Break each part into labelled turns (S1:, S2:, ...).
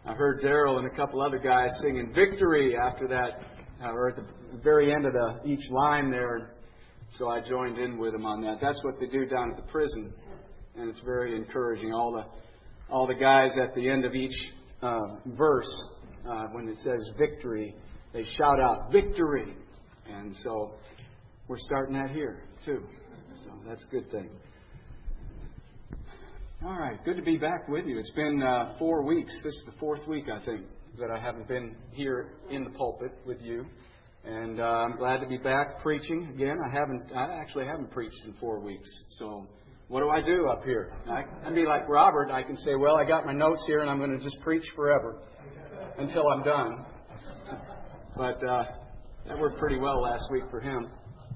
S1: I heard Daryl and a couple other guys singing victory after that, or at the very end of each line there. So I joined in with them on that. That's what they do down at the prison, and it's very encouraging. All the guys at the end of each verse, when it says victory, they shout out victory. And so we're starting that here too. So that's a good thing. All right, good to be back with you. It's been 4 weeks. This is the fourth week, I think, that I haven't been here in the pulpit with you. And I'm glad to be back preaching again. I actually haven't preached in 4 weeks. So what do I do up here? I can be like Robert. I can say, well, I got my notes here and I'm going to just preach forever until I'm done. But that worked pretty well last week for him.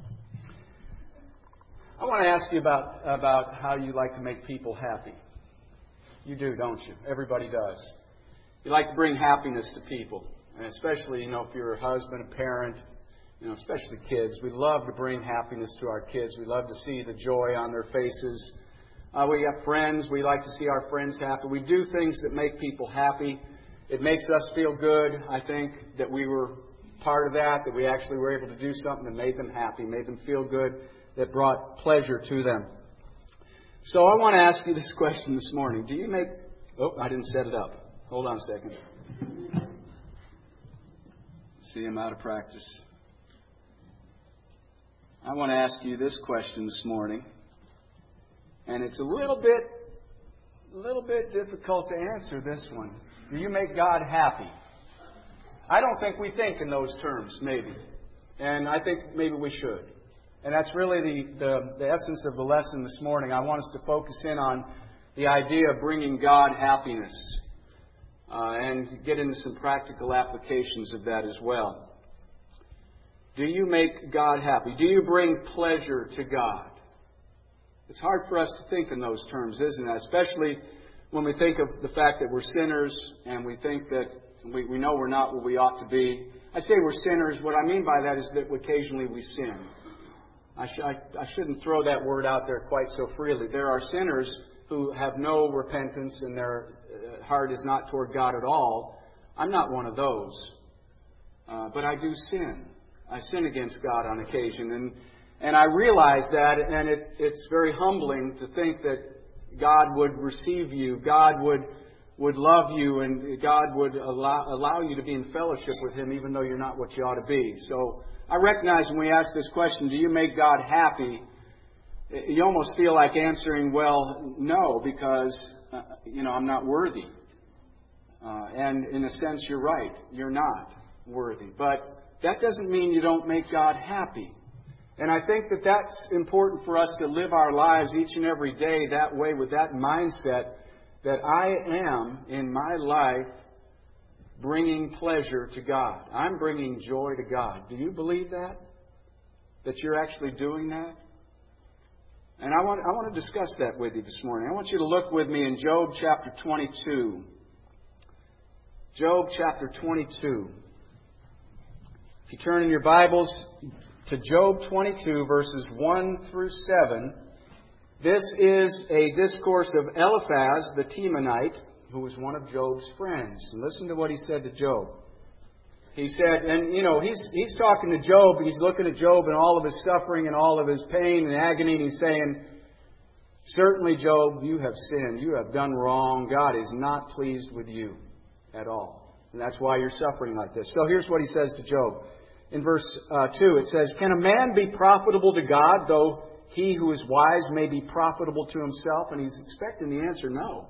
S1: I want to ask you about how you like to make people happy. You do, don't you? Everybody does. You like to bring happiness to people. And especially, if you're a husband, a parent, especially kids. We love to bring happiness to our kids. We love to see the joy on their faces. We got friends. We like to see our friends happy. We do things that make people happy. It makes us feel good, I think, that we were part of that we actually were able to do something that made them happy, made them feel good, that brought pleasure to them. So I want to ask you this question this morning. Do you make... Oh, I didn't set it up. Hold on a second. See, I'm out of practice. I want to ask you this question this morning. And it's a little bit difficult to answer this one. Do you make God happy? I don't think we think in those terms, maybe. And I think maybe we should. And that's really the essence of the lesson this morning. I want us to focus in on the idea of bringing God happiness and get into some practical applications of that as well. Do you make God happy? Do you bring pleasure to God? It's hard for us to think in those terms, isn't it? Especially when we think of the fact that we're sinners and we think that we know we're not what we ought to be. I say we're sinners. What I mean by that is that occasionally we sin. I shouldn't throw that word out there quite so freely. There are sinners who have no repentance and their heart is not toward God at all. I'm not one of those. But I do sin. I sin against God on occasion. And I realize that, and it's very humbling to think that God would receive you, God would love you, and God would allow you to be in fellowship with Him even though you're not what you ought to be. So I recognize when we ask this question, do you make God happy? You almost feel like answering, well, no, because, I'm not worthy. And in a sense, you're right. You're not worthy. But that doesn't mean you don't make God happy. And I think that that's important for us to live our lives each and every day that way, with that mindset that I am, in my life, bringing pleasure to God. I'm bringing joy to God. Do you believe that? That you're actually doing that? And I want to discuss that with you this morning. I want you to look with me in Job chapter 22. Job chapter 22. If you turn in your Bibles to Job 22, verses 1 through 7, this is a discourse of Eliphaz the Temanite, who was one of Job's friends. And listen to what he said to Job. He said, and he's talking to Job, he's looking at Job and all of his suffering and all of his pain and agony, and he's saying, certainly, Job, you have sinned, you have done wrong, God is not pleased with you at all. And that's why you're suffering like this. So here's what he says to Job. In verse 2, it says, can a man be profitable to God, though he who is wise may be profitable to himself? And he's expecting the answer, no.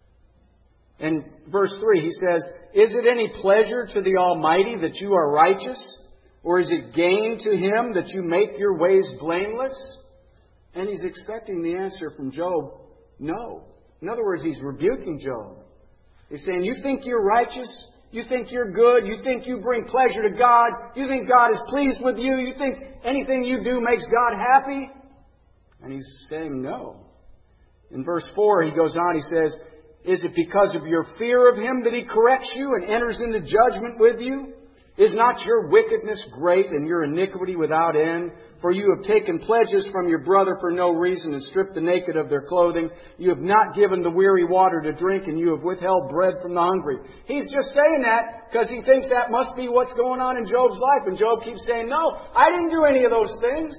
S1: In verse 3, he says, is it any pleasure to the Almighty that you are righteous? Or is it gain to Him that you make your ways blameless? And he's expecting the answer from Job, no. In other words, he's rebuking Job. He's saying, you think you're righteous? You think you're good? You think you bring pleasure to God? You think God is pleased with you? You think anything you do makes God happy? And he's saying no. In verse 4, he goes on, he says, is it because of your fear of Him that He corrects you and enters into judgment with you? Is not your wickedness great and your iniquity without end? For you have taken pledges from your brother for no reason and stripped the naked of their clothing. You have not given the weary water to drink, and you have withheld bread from the hungry. He's just saying that because he thinks that must be what's going on in Job's life. And Job keeps saying, no, I didn't do any of those things.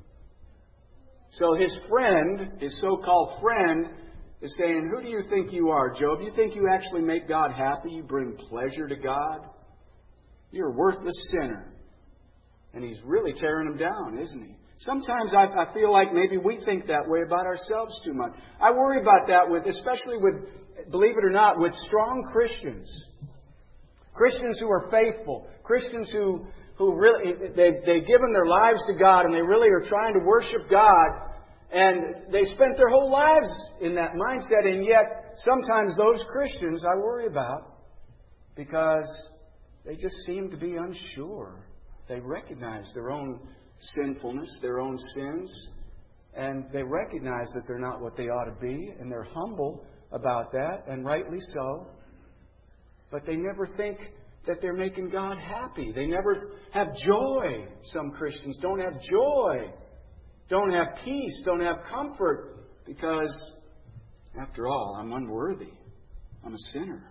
S1: So his friend, his so-called friend, is saying, who do you think you are, Job? You think you actually make God happy? You bring pleasure to God? You're a worthless sinner. And he's really tearing him down, isn't he? Sometimes I feel like maybe we think that way about ourselves too much. I worry about that especially with, believe it or not, with strong Christians. Christians who are faithful. Christians who really, they've given their lives to God and they really are trying to worship God. And they spent their whole lives in that mindset. And yet, sometimes those Christians I worry about because they just seem to be unsure. They recognize their own sinfulness, their own sins, and they recognize that they're not what they ought to be, and they're humble about that, and rightly so. But they never think that they're making God happy. They never have joy. Some Christians don't have joy, don't have peace, don't have comfort, because, after all, I'm unworthy. I'm a sinner.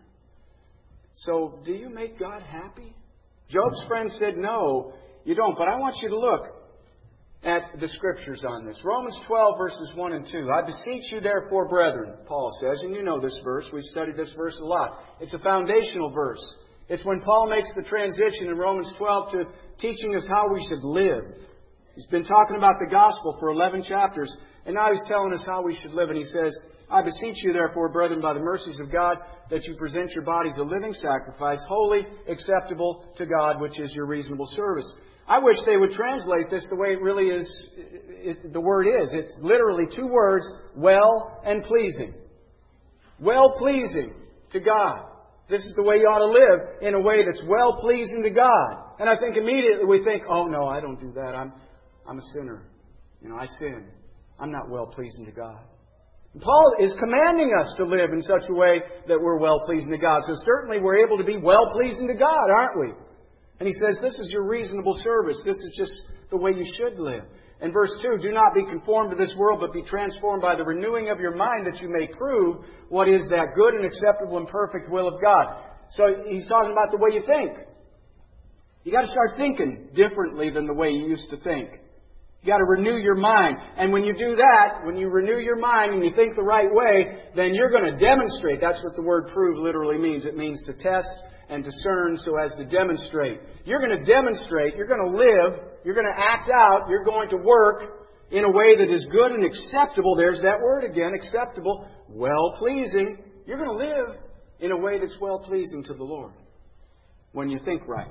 S1: So, do you make God happy? Job's friend said, no, you don't. But I want you to look at the Scriptures on this. Romans 12, verses 1 and 2. I beseech you, therefore, brethren, Paul says, and you know this verse. We've studied this verse a lot. It's a foundational verse. It's when Paul makes the transition in Romans 12 to teaching us how we should live. He's been talking about the gospel for 11 chapters, and now he's telling us how we should live. And he says, I beseech you, therefore, brethren, by the mercies of God, that you present your bodies a living sacrifice, holy, acceptable to God, which is your reasonable service. I wish they would translate this the way it really is, the word is. It's literally two words, well and pleasing. Well pleasing to God. This is the way you ought to live, in a way that's well pleasing to God. And I think immediately we think, oh no, I don't do that. I'm a sinner. I sin. I'm not well pleasing to God. Paul is commanding us to live in such a way that we're well-pleasing to God. So certainly we're able to be well-pleasing to God, aren't we? And he says, this is your reasonable service. This is just the way you should live. And verse 2, do not be conformed to this world, but be transformed by the renewing of your mind, that you may prove what is that good and acceptable and perfect will of God. So he's talking about the way you think. You got to start thinking differently than the way you used to think. You got to renew your mind. And when you do that, when you renew your mind and you think the right way, then you're going to demonstrate. That's what the word prove literally means. It means to test and discern so as to demonstrate. You're going to demonstrate. You're going to live. You're going to act out. You're going to work in a way that is good and acceptable. There's that word again, acceptable, well-pleasing. You're going to live in a way that's well-pleasing to the Lord when you think right.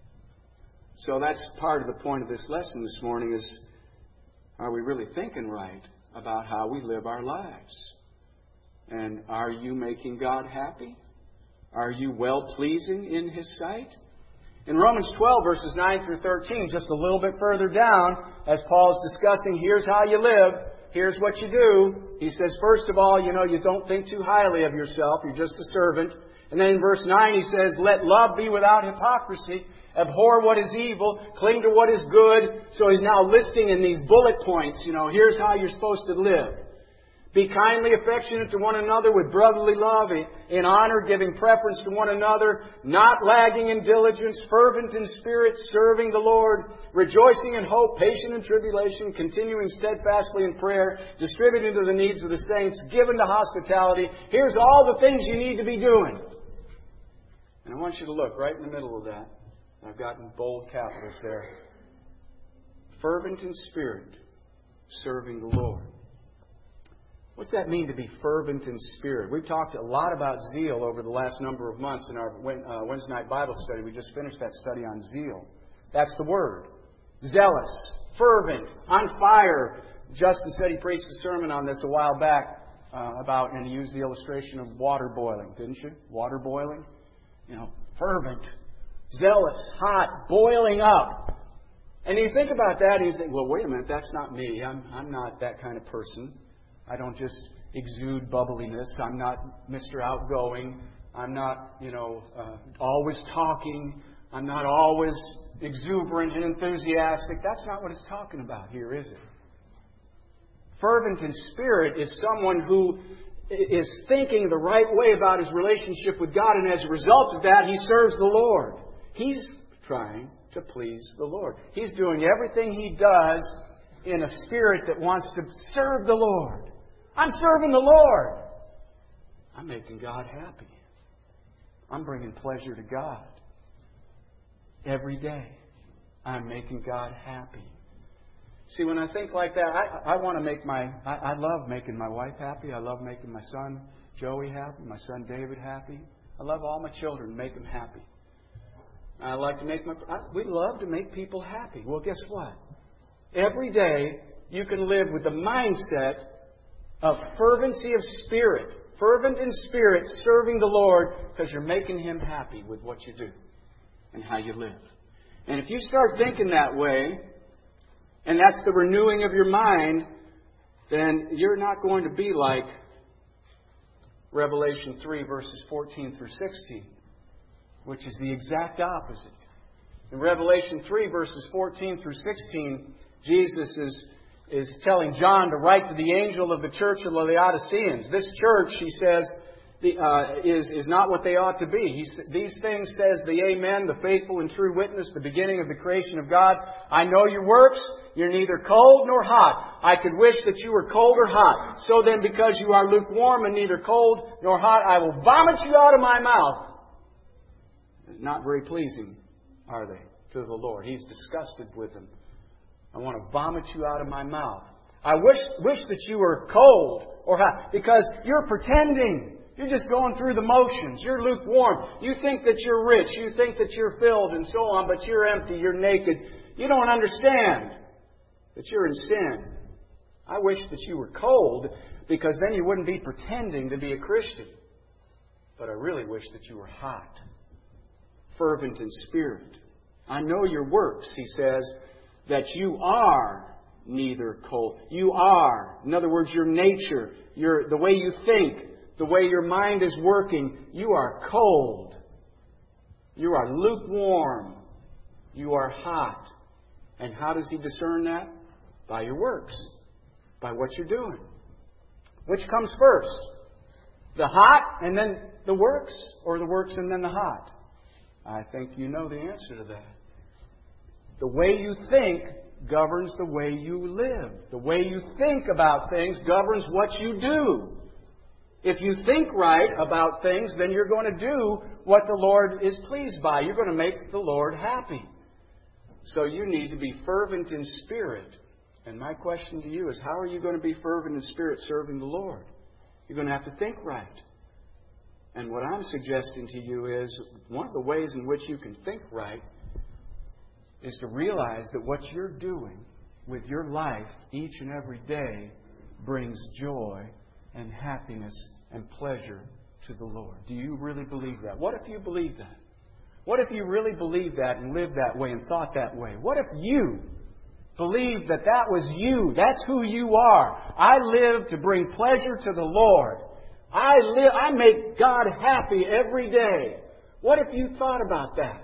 S1: So that's part of the point of this lesson this morning is, are we really thinking right about how we live our lives? And are you making God happy? Are you well-pleasing in His sight? In Romans 12, verses 9 through 13, just a little bit further down, as Paul's discussing, here's how you live, here's what you do. He says, first of all, you don't think too highly of yourself. You're just a servant. And then in verse 9 he says, let love be without hypocrisy. Abhor what is evil. Cling to what is good. So he's now listing in these bullet points, here's how you're supposed to live. Be kindly affectionate to one another with brotherly love, in honor, giving preference to one another, not lagging in diligence, fervent in spirit, serving the Lord, rejoicing in hope, patient in tribulation, continuing steadfastly in prayer, distributing to the needs of the saints, given to hospitality. Here's all the things you need to be doing. And I want you to look right in the middle of that. I've got in bold capitals there. Fervent in spirit, serving the Lord. What's that mean to be fervent in spirit? We've talked a lot about zeal over the last number of months in our Wednesday night Bible study. We just finished that study on zeal. That's the word. Zealous, fervent, on fire. Justin said he preached a sermon on this a while back about, and he used the illustration of water boiling, didn't you? Water boiling. Fervent, zealous, hot, boiling up. And you think about that and you think, well, wait a minute, that's not me. I'm not that kind of person. I don't just exude bubbliness. I'm not Mr. Outgoing. I'm not, always talking. I'm not always exuberant and enthusiastic. That's not what it's talking about here, is it? Fervent in spirit is someone who is thinking the right way about his relationship with God, and as a result of that, he serves the Lord. He's trying to please the Lord. He's doing everything he does in a spirit that wants to serve the Lord. I'm serving the Lord. I'm making God happy. I'm bringing pleasure to God. Every day, I'm making God happy. See, when I think like that, I want to make I love making my wife happy. I love making my son Joey happy, my son David happy. I love all my children, make them happy. I like to we love to make people happy. Well, guess what? Every day, you can live with the mindset of fervency of spirit. Fervent in spirit, serving the Lord, because you're making Him happy with what you do and how you live. And if you start thinking that way, and that's the renewing of your mind, then you're not going to be like Revelation 3, verses 14 through 16, which is the exact opposite. In Revelation 3, verses 14 through 16, Jesus is telling John to write to the angel of the church of the Laodiceans. This church, he says, is not what they ought to be. These things says the Amen, the faithful and true witness, the beginning of the creation of God. I know your works. You're neither cold nor hot. I could wish that you were cold or hot. So then, because you are lukewarm and neither cold nor hot, I will vomit you out of my mouth. Not very pleasing, are they, to the Lord? He's disgusted with them. I want to vomit you out of my mouth. I wish that you were cold or hot, because you're pretending. You're just going through the motions. You're lukewarm. You think that you're rich. You think that you're filled and so on, but you're empty. You're naked. You don't understand that you're in sin. I wish that you were cold, because then you wouldn't be pretending to be a Christian. But I really wish that you were hot, fervent in spirit. I know your works, he says, that you are neither cold. You are. In other words, your nature, the way you think, the way your mind is working, you are cold. You are lukewarm. You are hot. And how does He discern that? By your works. By what you're doing. Which comes first? The hot and then the works? Or the works and then the hot? I think you know the answer to that. The way you think governs the way you live. The way you think about things governs what you do. If you think right about things, then you're going to do what the Lord is pleased by. You're going to make the Lord happy. So you need to be fervent in spirit. And my question to you is, how are you going to be fervent in spirit serving the Lord? You're going to have to think right. And what I'm suggesting to you is, one of the ways in which you can think right is to realize that what you're doing with your life each and every day brings joy and happiness and pleasure to the Lord. Do you really believe that? What if you believe that? What if you really believed that and lived that way and thought that way? What if you believed that that was you? That's who you are. I live to bring pleasure to the Lord. I make God happy every day. What if you thought about that?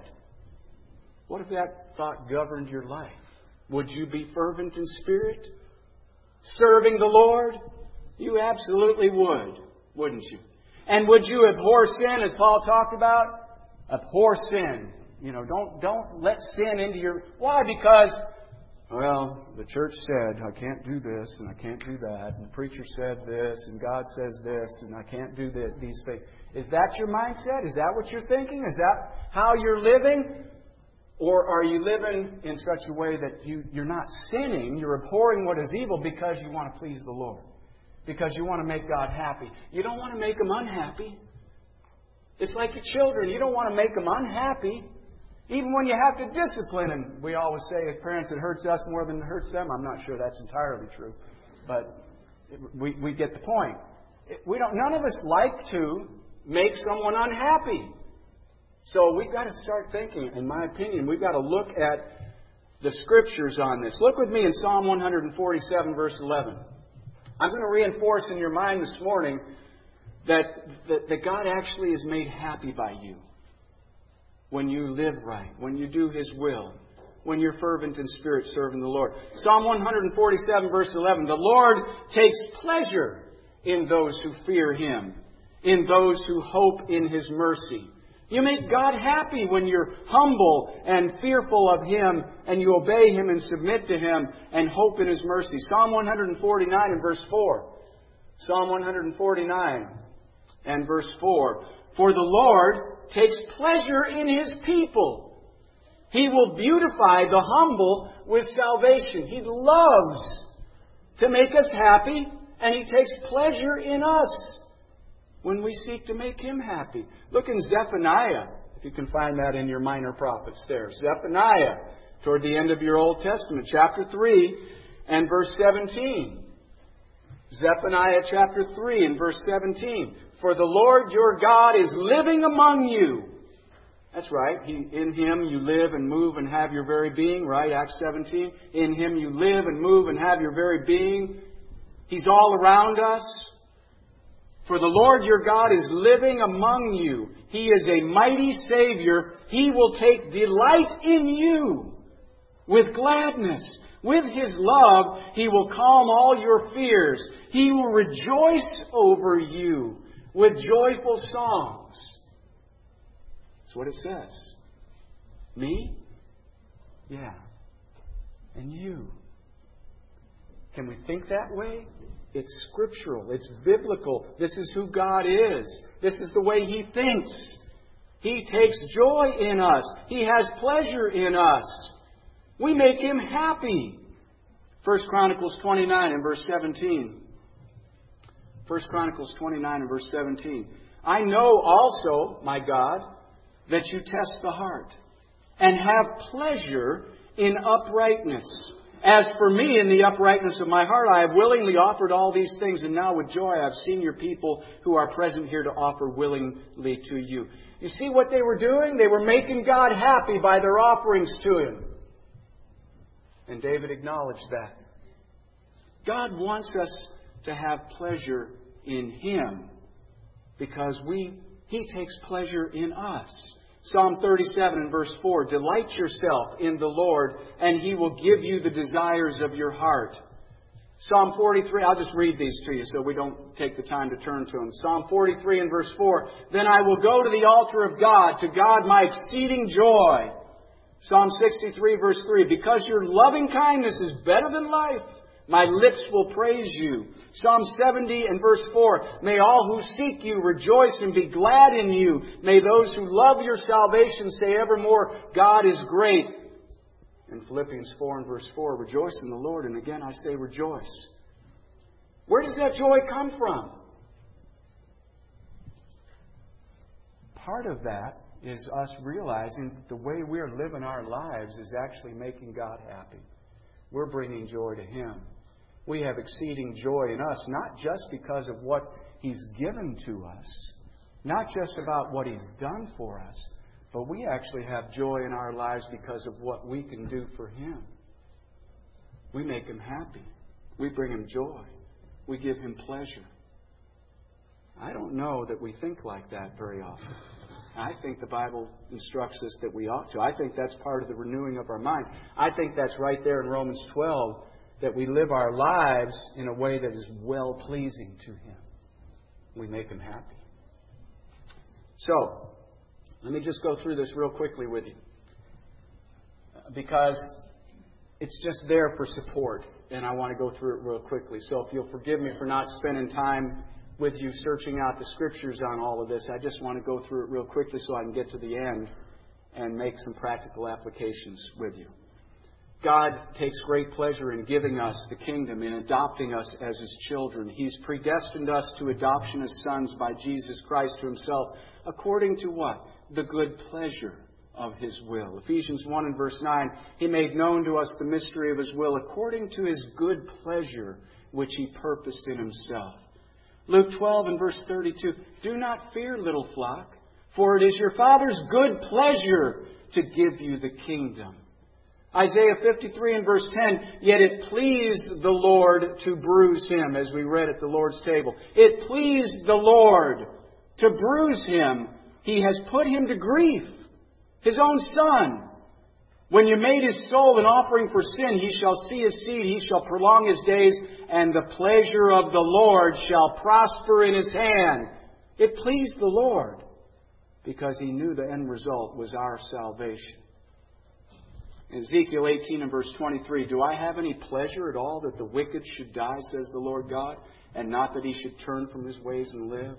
S1: What if that thought governed your life? Would you be fervent in spirit? Serving the Lord? You absolutely would, wouldn't you? And would you abhor sin, as Paul talked about? Abhor sin. Don't let sin into your... Why? Because, well, the church said I can't do this and I can't do that, and the preacher said this and God says this and I can't do these things. Is that your mindset? Is that what you're thinking? Is that how you're living? Or are you living in such a way that you're not sinning, you're abhorring what is evil because you want to please the Lord? Because you want to make God happy. You don't want to make Him unhappy. It's like your children. You don't want to make them unhappy. Even when you have to discipline them. We always say as parents it hurts us more than it hurts them. I'm not sure that's entirely true. But we get the point. None of us like to make someone unhappy. So we've got to start thinking, in my opinion, we've got to look at the Scriptures on this. Look with me in Psalm 147, verse 11. I'm going to reinforce in your mind this morning that God actually is made happy by you. when you live right, when you do His will, when you're fervent in spirit serving the Lord. Psalm 147 verse 11, the Lord takes pleasure in those who fear Him, in those who hope in His mercy. You make God happy when you're humble and fearful of Him and you obey Him and submit to Him and hope in His mercy. Psalm 149 and verse 4. Psalm 149 and verse 4. For the Lord takes pleasure in His people. He will beautify the humble with salvation. He loves to make us happy, and He takes pleasure in us when we seek to make Him happy. Look in Zephaniah, if you can find that in your minor prophets there. Zephaniah, toward the end of your Old Testament, chapter 3 and verse 17. Zephaniah chapter 3 and verse 17. For the Lord your God is living among you. That's right. In Him you live and move and have your very being, right? Acts 17. In Him you live and move and have your very being. He's all around us. For the Lord your God is living among you. He is a mighty Savior. He will take delight in you with gladness. With His love, He will calm all your fears. He will rejoice over you with joyful songs. That's what it says. Me? Yeah. And you. Can we think that way? It's scriptural. It's biblical. This is who God is. This is the way He thinks. He takes joy in us. He has pleasure in us. We make Him happy. 1 Chronicles 29 and verse 17. 1 Chronicles 29 and verse 17. I know also, my God, that you test the heart and have pleasure in uprightness. As for me, in the uprightness of my heart, I have willingly offered all these things, and now with joy I have seen your people who are present here to offer willingly to you. You see what they were doing? They were making God happy by their offerings to Him. And David acknowledged that. God wants us to have pleasure in Him because He takes pleasure in us. Psalm 37 and verse 4, delight yourself in the Lord, and He will give you the desires of your heart. Psalm 43, I'll just read these to you so we don't take the time to turn to them. Psalm 43 and verse 4, then I will go to the altar of God, to God my exceeding joy. Psalm 63 verse 3, because your loving kindness is better than life, my lips will praise you. Psalm 70 and verse 4, may all who seek you rejoice and be glad in you. May those who love your salvation say evermore, God is great. In Philippians 4 and verse 4, rejoice in the Lord. And again I say rejoice. Where does that joy come from? Part of that is us realizing the way we're living our lives is actually making God happy. We're bringing joy to Him. We have exceeding joy in us, not just because of what He's given to us, not just about what He's done for us, but we actually have joy in our lives because of what we can do for Him. We make Him happy. We bring Him joy. We give Him pleasure. I don't know that we think like that very often. I think the Bible instructs us that we ought to. I think that's part of the renewing of our mind. I think that's right there in Romans 12, that we live our lives in a way that is well-pleasing to Him. We make Him happy. So, let me just go through this real quickly with you. Because it's just there for support, and I want to go through it real quickly. So if you'll forgive me for not spending time with you searching out the Scriptures on all of this, I just want to go through it real quickly so I can get to the end and make some practical applications with you. God takes great pleasure in giving us the kingdom, in adopting us as His children. He's predestined us to adoption as sons by Jesus Christ to Himself, according to what? The good pleasure of His will. Ephesians 1 and verse 9, He made known to us the mystery of His will, according to His good pleasure, which He purposed in Himself. Luke 12 and verse 32, do not fear, little flock, for it is your Father's good pleasure to give you the kingdom. Isaiah 53 and verse 10, yet it pleased the Lord to bruise Him, as we read at the Lord's table. It pleased the Lord to bruise Him. He has put Him to grief. His own Son. When you made His soul an offering for sin, He shall see His seed, He shall prolong His days, and the pleasure of the Lord shall prosper in His hand. It pleased the Lord because He knew the end result was our salvation. Ezekiel 18 and verse 23, do I have any pleasure at all that the wicked should die, says the Lord God, and not that he should turn from his ways and live?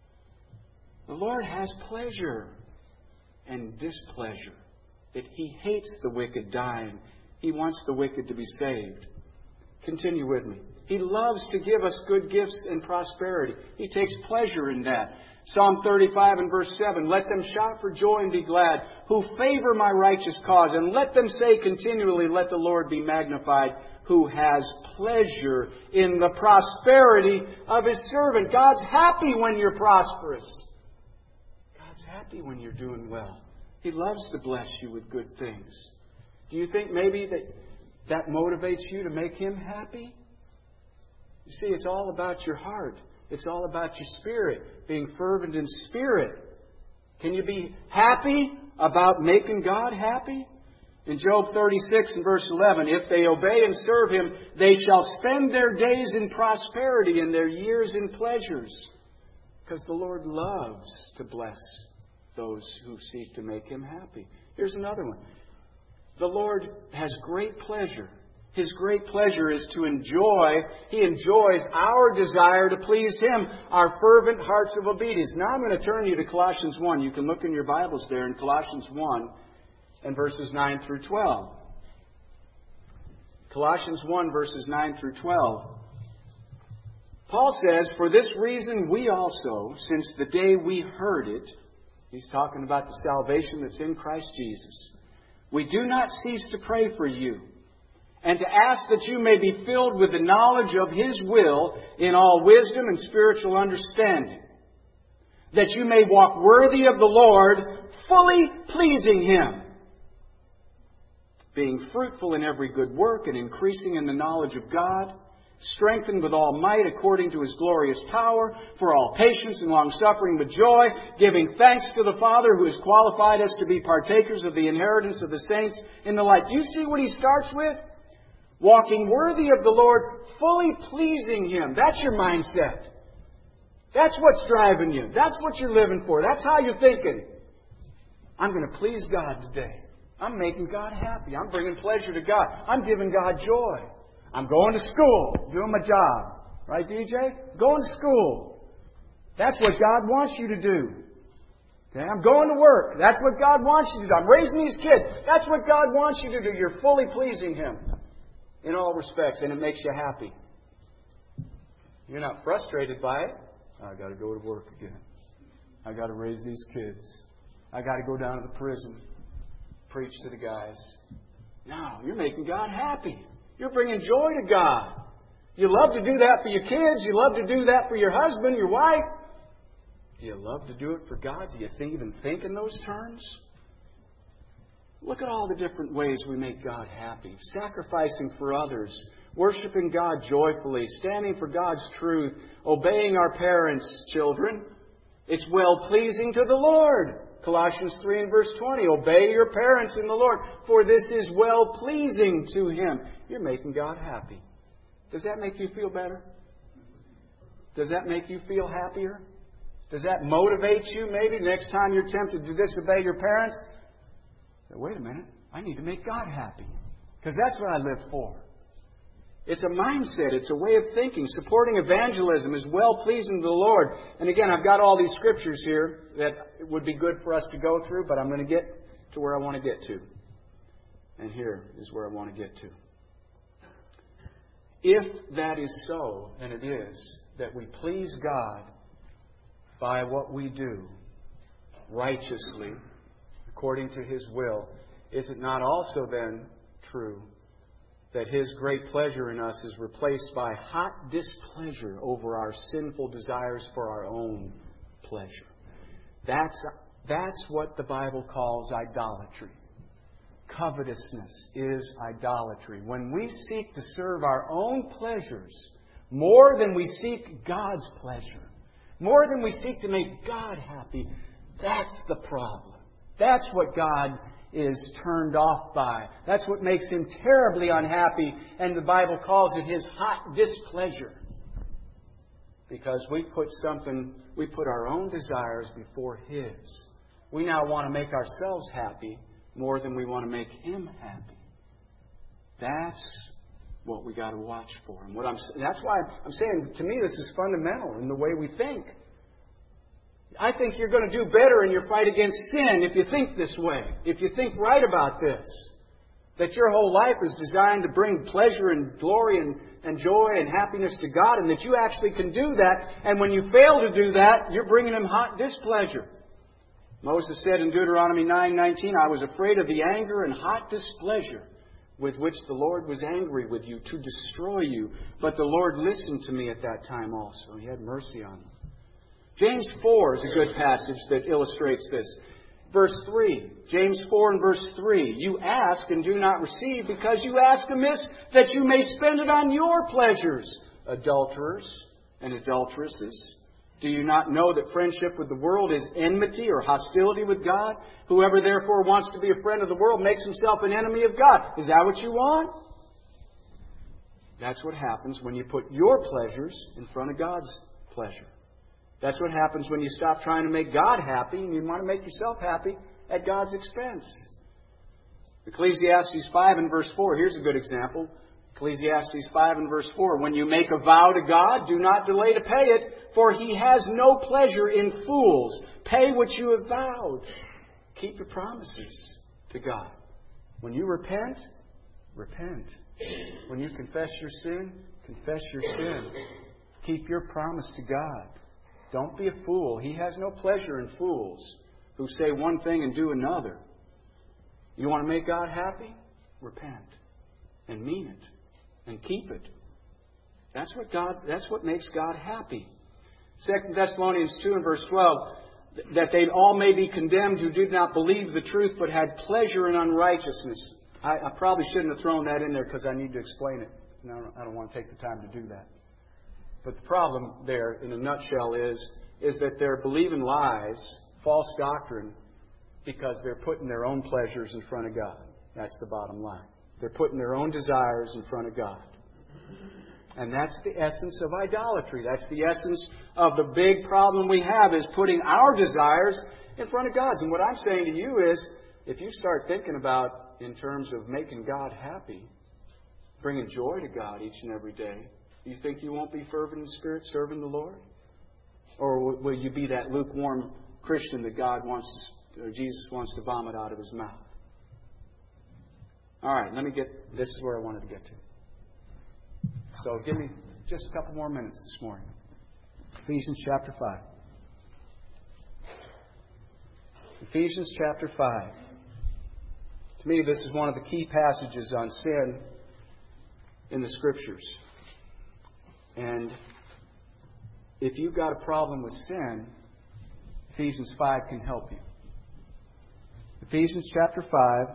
S1: The Lord has pleasure and displeasure. He hates the wicked dying. He wants the wicked to be saved. Continue with me. He loves to give us good gifts and prosperity. He takes pleasure in that. Psalm 35 and verse 7, let them shout for joy and be glad, who favor my righteous cause. And let them say continually, let the Lord be magnified, who has pleasure in the prosperity of His servant. God's happy when you're prosperous. God's happy when you're doing well. He loves to bless you with good things. Do you think maybe that motivates you to make Him happy? You see, it's all about your heart. It's all about your spirit, being fervent in spirit. Can you be happy about making God happy? In Job 36 and verse 11, if they obey and serve Him, they shall spend their days in prosperity and their years in pleasures. Because the Lord loves to bless those who seek to make Him happy. Here's another one. The Lord has great pleasure. His great pleasure is to enjoy. He enjoys our desire to please Him, our fervent hearts of obedience. Now I'm going to turn you to Colossians 1. You can look in your Bibles there in Colossians 1 and verses 9 through 12. Colossians 1 verses 9 through 12. Paul says, for this reason we also, since the day we heard it, he's talking about the salvation that's in Christ Jesus, we do not cease to pray for you, and to ask that you may be filled with the knowledge of His will in all wisdom and spiritual understanding, that you may walk worthy of the Lord, fully pleasing Him, being fruitful in every good work and increasing in the knowledge of God, strengthened with all might according to His glorious power, for all patience and long-suffering with joy, giving thanks to the Father who has qualified us to be partakers of the inheritance of the saints in the light. Do you see what he starts with? Walking worthy of the Lord, fully pleasing Him. That's your mindset. That's what's driving you. That's what you're living for. That's how you're thinking. I'm going to please God today. I'm making God happy. I'm bringing pleasure to God. I'm giving God joy. I'm going to school, doing my job. Right, DJ? Going to school. That's what God wants you to do. Okay? I'm going to work. That's what God wants you to do. I'm raising these kids. That's what God wants you to do. You're fully pleasing Him in all respects, and it makes you happy. You're not frustrated by it. I got to go to work again. I got to raise these kids. I got to go down to the prison, preach to the guys. No, you're making God happy. You're bringing joy to God. You love to do that for your kids. You love to do that for your husband, your wife. Do you love to do it for God? Do you even think in those terms? Look at all the different ways we make God happy. Sacrificing for others, worshiping God joyfully, standing for God's truth, obeying our parents, children. It's well-pleasing to the Lord. Colossians 3 and verse 20, obey your parents in the Lord, for this is well-pleasing to Him. You're making God happy. Does that make you feel better? Does that make you feel happier? Does that motivate you maybe next time you're tempted to disobey your parents? Wait a minute, I need to make God happy, because that's what I live for. It's a mindset. It's a way of thinking. Supporting evangelism is well-pleasing to the Lord. And again, I've got all these scriptures here that it would be good for us to go through, but I'm going to get to where I want to get to. And here is where I want to get to. If that is so, and it is, that we please God by what we do righteously, according to His will, is it not also then true that His great pleasure in us is replaced by hot displeasure over our sinful desires for our own pleasure? That's what the Bible calls idolatry. Covetousness is idolatry. When we seek to serve our own pleasures more than we seek God's pleasure, more than we seek to make God happy, that's the problem. That's what God is turned off by. That's what makes Him terribly unhappy, and the Bible calls it His hot displeasure. Because we put our own desires before His. We now want to make ourselves happy more than we want to make Him happy. That's what we got to watch for. And that's why I'm saying, to me, this is fundamental in the way we think. I think you're going to do better in your fight against sin if you think this way. If you think right about this. That your whole life is designed to bring pleasure and glory and joy and happiness to God, and that you actually can do that. And when you fail to do that, you're bringing Him hot displeasure. Moses said in Deuteronomy 9:19, I was afraid of the anger and hot displeasure with which the Lord was angry with you to destroy you. But the Lord listened to me at that time also. He had mercy on them. James 4 is a good passage that illustrates this. Verse 3. James 4 and verse 3. You ask and do not receive because you ask amiss that you may spend it on your pleasures. Adulterers and adulteresses. Do you not know that friendship with the world is enmity or hostility with God? Whoever therefore wants to be a friend of the world makes himself an enemy of God. Is that what you want? That's what happens when you put your pleasures in front of God's pleasure. That's what happens when you stop trying to make God happy and you want to make yourself happy at God's expense. Ecclesiastes 5 and verse 4. Here's a good example. Ecclesiastes 5 and verse 4. When you make a vow to God, do not delay to pay it, for He has no pleasure in fools. Pay what you have vowed. Keep your promises to God. When you repent, repent. When you confess your sin, confess your sin. Keep your promise to God. Don't be a fool. He has no pleasure in fools who say one thing and do another. You want to make God happy? Repent. And mean it. And keep it. That's what makes God happy. 2 Thessalonians 2 and verse 12. That they all may be condemned who did not believe the truth but had pleasure in unrighteousness. I probably shouldn't have thrown that in there because I need to explain it. No, I don't want to take the time to do that. But the problem there, in a nutshell, is that they're believing lies, false doctrine, because they're putting their own pleasures in front of God. That's the bottom line. They're putting their own desires in front of God. And that's the essence of idolatry. That's the essence of the big problem we have, is putting our desires in front of God's. And what I'm saying to you is, if you start thinking about in terms of making God happy, bringing joy to God each and every day, you think you won't be fervent in spirit serving the Lord? Or will you be that lukewarm Christian that Jesus wants to vomit out of His mouth? All right, this is where I wanted to get to. So give me just a couple more minutes this morning. Ephesians chapter 5. Ephesians chapter 5. To me, this is one of the key passages on sin in the Scriptures. And if you've got a problem with sin, Ephesians 5 can help you. Ephesians chapter 5.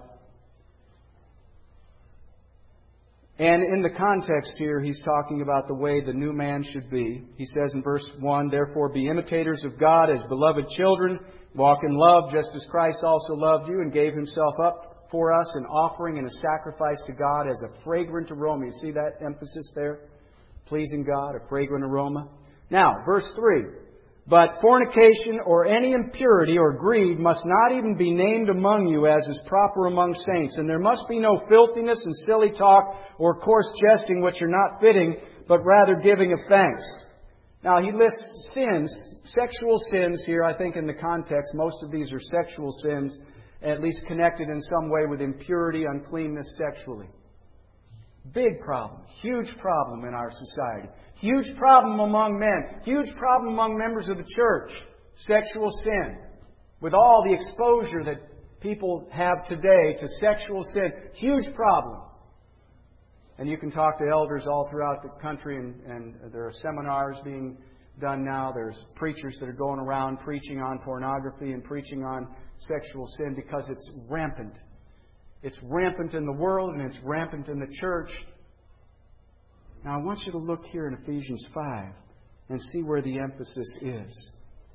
S1: And in the context here, he's talking about the way the new man should be. He says in verse 1, Therefore be imitators of God as beloved children. Walk in love, just as Christ also loved you and gave Himself up for us, an offering and a sacrifice to God as a fragrant aroma. You see that emphasis there? Pleasing God, a fragrant aroma. Now, verse 3. But fornication or any impurity or greed must not even be named among you as is proper among saints. And there must be no filthiness and silly talk or coarse jesting which are not fitting, but rather giving of thanks. Now, he lists sins, sexual sins here, I think in the context. Most of these are sexual sins, at least connected in some way with impurity, uncleanness sexually. Big problem. Huge problem in our society. Huge problem among men. Huge problem among members of the church. Sexual sin. With all the exposure that people have today to sexual sin. Huge problem. And you can talk to elders all throughout the country, and there are seminars being done now. There's preachers that are going around preaching on pornography and preaching on sexual sin because it's rampant. It's rampant in the world and it's rampant in the church. Now I want you to look here in Ephesians 5 and see where the emphasis is.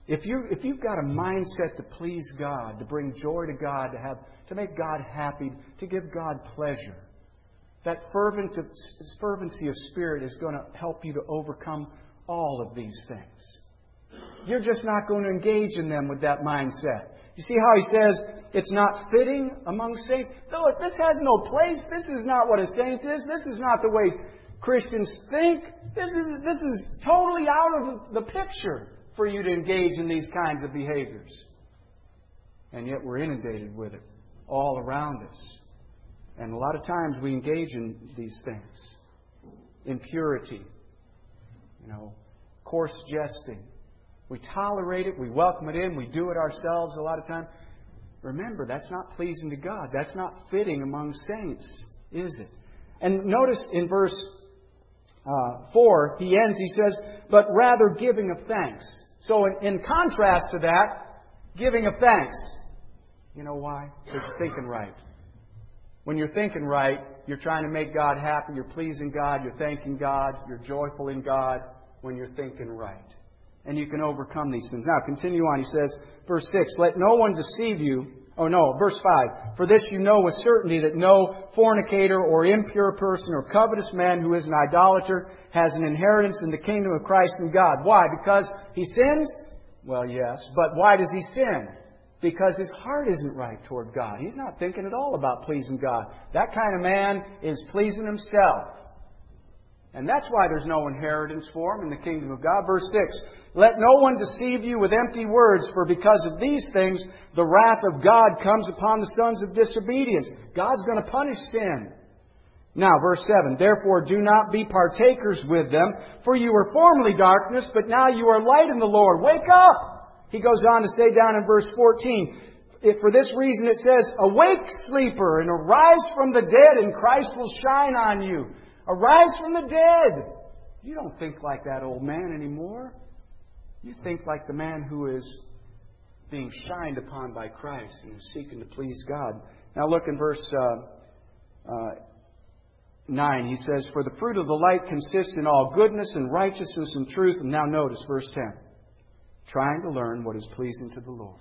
S1: If you've got a mindset to please God, to bring joy to God, to make God happy, to give God pleasure, that fervency of spirit is going to help you to overcome all of these things. You're just not going to engage in them with that mindset. You see how he says it's not fitting among saints? No, this has no place. This is not what a saint is. This is not the way Christians think. This is totally out of the picture for you to engage in these kinds of behaviors. And yet we're inundated with it all around us. And a lot of times we engage in these things. Impurity. Coarse jesting. We tolerate it. We welcome it in. We do it ourselves a lot of times. Remember, that's not pleasing to God. That's not fitting among saints, is it? And notice in verse 4, he ends, he says, but rather giving of thanks. So in contrast to that, giving of thanks. You know why? Because you're thinking right. When you're thinking right, you're trying to make God happy, you're pleasing God, you're thanking God, you're joyful in God when you're thinking right. And you can overcome these things. Now, continue on. He says, verse 6, let no one deceive you. Oh, no, verse 5. For this you know with certainty that no fornicator or impure person or covetous man who is an idolater has an inheritance in the kingdom of Christ and God. Why? Because he sins? Well, yes. But why does he sin? Because his heart isn't right toward God. He's not thinking at all about pleasing God. That kind of man is pleasing himself. And that's why there's no inheritance for him in the kingdom of God. Verse 6, let no one deceive you with empty words, for because of these things the wrath of God comes upon the sons of disobedience. God's going to punish sin. Now, verse 7, therefore do not be partakers with them, for you were formerly darkness, but now you are light in the Lord. Wake up! He goes on to say down in verse 14, for this reason it says, awake, sleeper, and arise from the dead, and Christ will shine on you. Arise from the dead. You don't think like that old man anymore. You think like the man who is being shined upon by Christ and is seeking to please God. Now look in verse 9. He says, for the fruit of the light consists in all goodness and righteousness and truth. And now notice verse 10. Trying to learn what is pleasing to the Lord.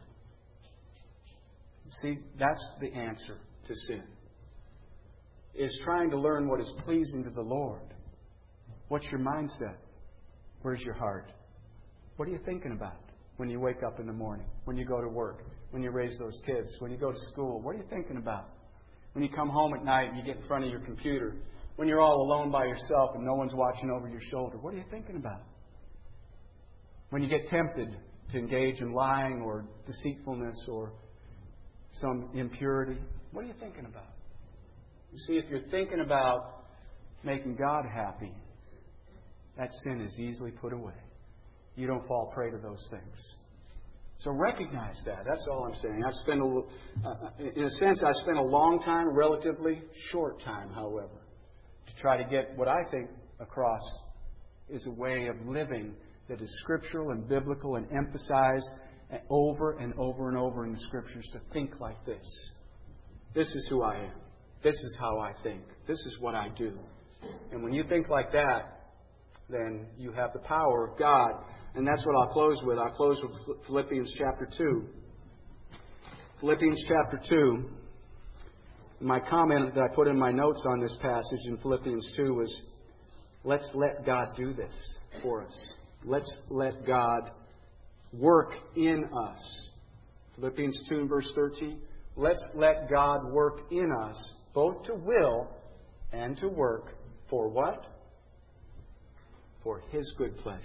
S1: See, that's the answer to sin. Is trying to learn what is pleasing to the Lord. What's your mindset? Where's your heart? What are you thinking about when you wake up in the morning? When you go to work? When you raise those kids? When you go to school? What are you thinking about? When you come home at night and you get in front of your computer? When you're all alone by yourself and no one's watching over your shoulder? What are you thinking about? When you get tempted to engage in lying or deceitfulness or some impurity? What are you thinking about? You see, if you're thinking about making God happy, that sin is easily put away. You don't fall prey to those things. So recognize that. That's all I'm saying. In a sense, I spent a long time, relatively short time, however, to try to get what I think across is a way of living that is scriptural and biblical and emphasized over and over and over in the Scriptures to think like this. This is who I am. This is how I think. This is what I do. And when you think like that, then you have the power of God. And that's what I'll close with. I'll close with Philippians chapter 2. Philippians chapter 2. My comment that I put in my notes on this passage in Philippians 2 was, let's let God do this for us. Let's let God work in us. Philippians 2 and verse 13. Let's let God work in us, both to will and to work for what? For His good pleasure.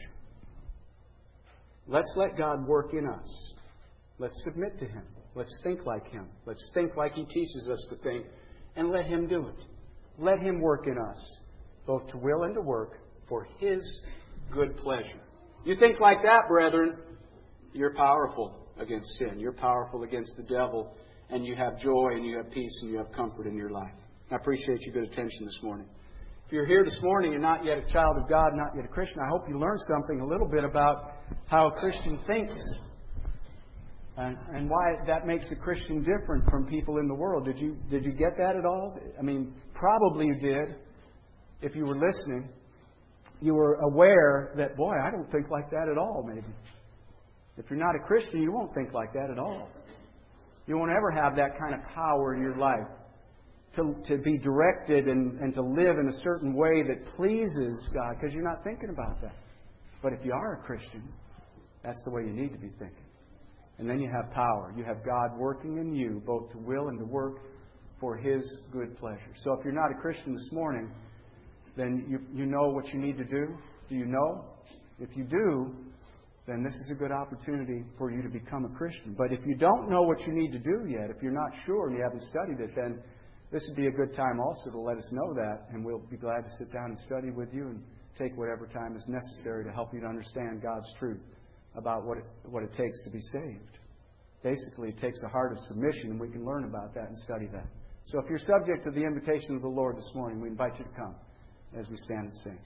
S1: Let's let God work in us. Let's submit to Him. Let's think like Him. Let's think like He teaches us to think, and let Him do it. Let Him work in us, both to will and to work for His good pleasure. You think like that, brethren, you're powerful against sin. You're powerful against the devil, and you have joy and you have peace and you have comfort in your life. I appreciate your good attention this morning. If you're here this morning and not yet a child of God, not yet a Christian, I hope you learned something a little bit about how a Christian thinks and why that makes a Christian different from people in the world. Did you get that at all? I mean, probably you did. If you were listening, you were aware that, boy, I don't think like that at all, maybe. If you're not a Christian, you won't think like that at all. You won't ever have that kind of power in your life to be directed and to live in a certain way that pleases God, because you're not thinking about that. But if you are a Christian, that's the way you need to be thinking. And then you have power. You have God working in you, both to will and to work for His good pleasure. So if you're not a Christian this morning, then you know what you need to do. Do you know? If you do, then this is a good opportunity for you to become a Christian. But if you don't know what you need to do yet, if you're not sure and you haven't studied it, then this would be a good time also to let us know that, and we'll be glad to sit down and study with you and take whatever time is necessary to help you to understand God's truth about what it takes to be saved. Basically, it takes a heart of submission, and we can learn about that and study that. So if you're subject to the invitation of the Lord this morning, we invite you to come as we stand and sing.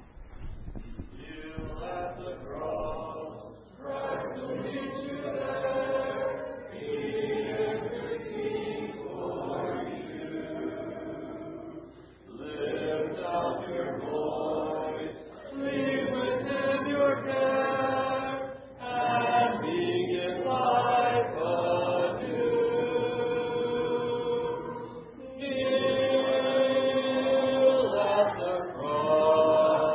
S2: You left the cross, Christ will meet you there. He is the King for you. Lift up your voice, leave with Him your care, and begin life anew. Kneel at the cross.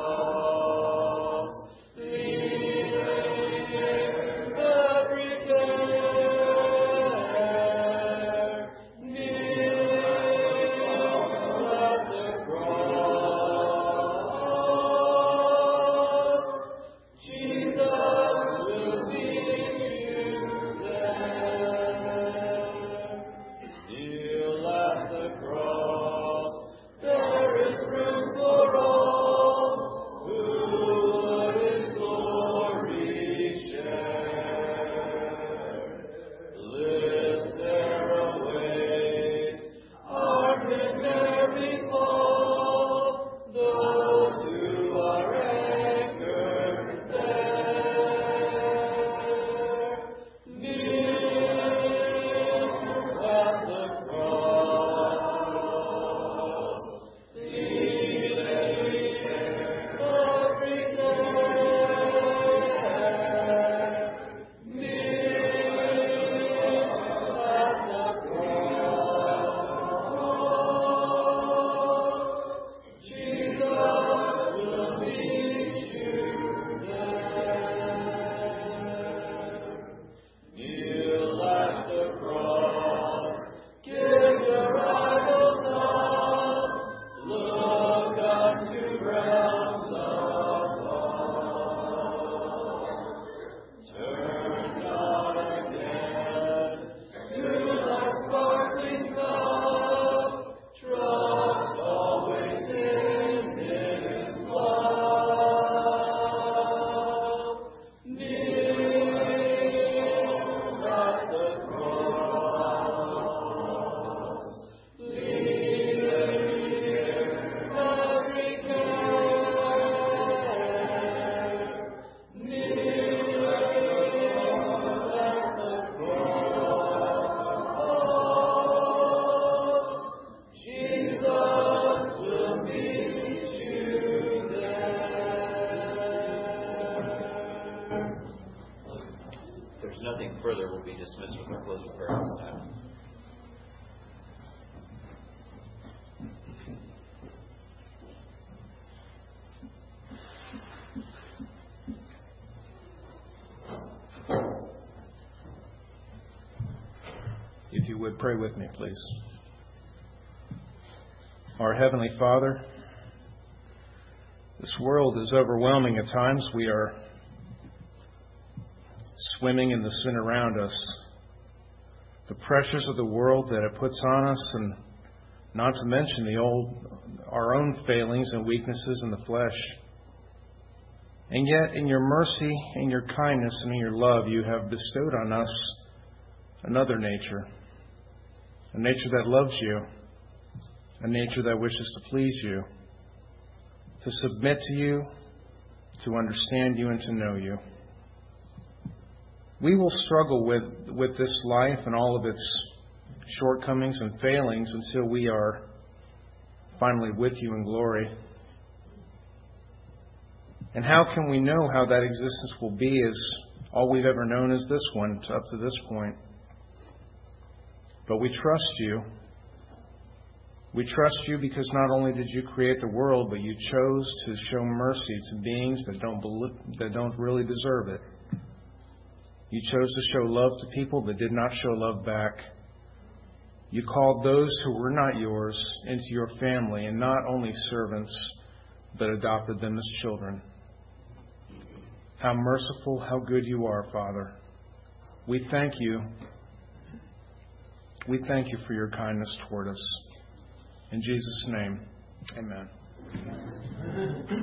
S3: Further will be dismissed with our closing prayer this time.
S4: If you would pray with me, please. Our Heavenly Father, this world is overwhelming at times. We are swimming in the sin around us. The pressures of the world that it puts on us, and not to mention our own failings and weaknesses in the flesh. And yet, in your mercy, in your kindness, and in your love, you have bestowed on us another nature. A nature that loves you. A nature that wishes to please you. To submit to you, to understand you, and to know you. We will struggle with this life and all of its shortcomings and failings until we are finally with you in glory. And how can we know how that existence will be as All we've ever known is this one up to this point. But we trust you. We trust you because not only did you create the world, but you chose to show mercy to beings that don't really deserve it. You chose to show love to people that did not show love back. You called those who were not yours into your family, and not only servants, but adopted them as children. How merciful, how good you are, Father. We thank you. We thank you for your kindness toward us. In Jesus' name, amen.